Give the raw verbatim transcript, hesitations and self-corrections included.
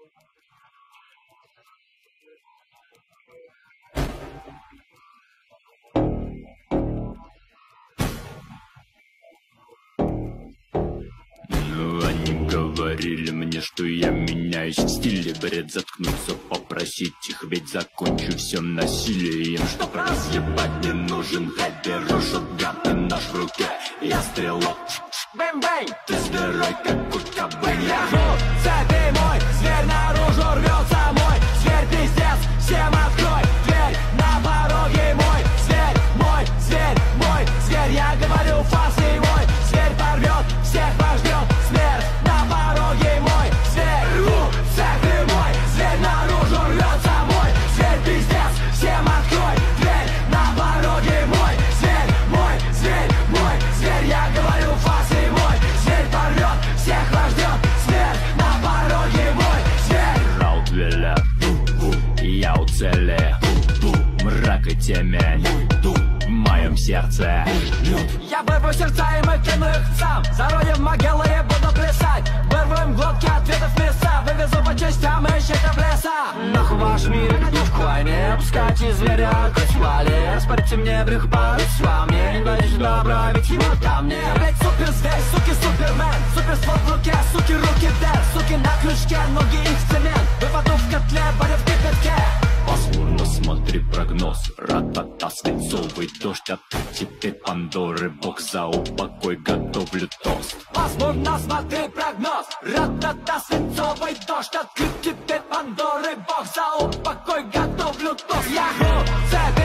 Говорили мне, что я меняюсь в стиле. Бред, заткнуться, попросить их, ведь закончу все насилием. Чтоб разъебать не нужен хайп, беру шотган, ты нож в руке. Я стрелок, бэм-бэнь, ты зверой, как у кабань. Я жду, цепи мой, зверь наружу рвется мой. Зверь пиздец, всем открой дверь, на пороге мой. Зверь мой, зверь мой, зверь, я говорю, фасы мой. Зверь порвет, всех пождет смерть. Пороги мой, зверь, рву, цепи мой, зверь наружу рвется мой. Зверь пиздец, всем открой дверь, на пороге мой. Зверь мой, зверь мой, зверь, я говорю, фасы мой. Зверь порвет, всех вас ждет смерть, на пороге мой. Зверь. Раут велят, я у цели, мрак и темень в моем сердце. Я вырву сердца и мы кину их сам. Зароем могилы и буду плясать. Вырвем глотки ответов места. Вывезу по частям и щитов леса. Нахуй ваш мир, где в хвойне. Пускайте зверя, хоть вали. Распорите мне брюх пару с вами. Не дайте добра, ведь ему там не. Блять, супер зверь, суки, супермен. Супер ствол в руке, суки, руки вверх. Суки на крючке, ноги их в цемент. Выпаду в котле, парю в кипятке. Пасмурно смотри прогноз. Ра-та-та, свинцовый дождь. А ты теперь Пандоры, бог за упокой, готовлю тост. Пасмурно смотри прогноз. Ра-та-та, свинцовый дождь. Открыть теперь Пандоры, бог за упокой, готовлю тост. Я жду, цепи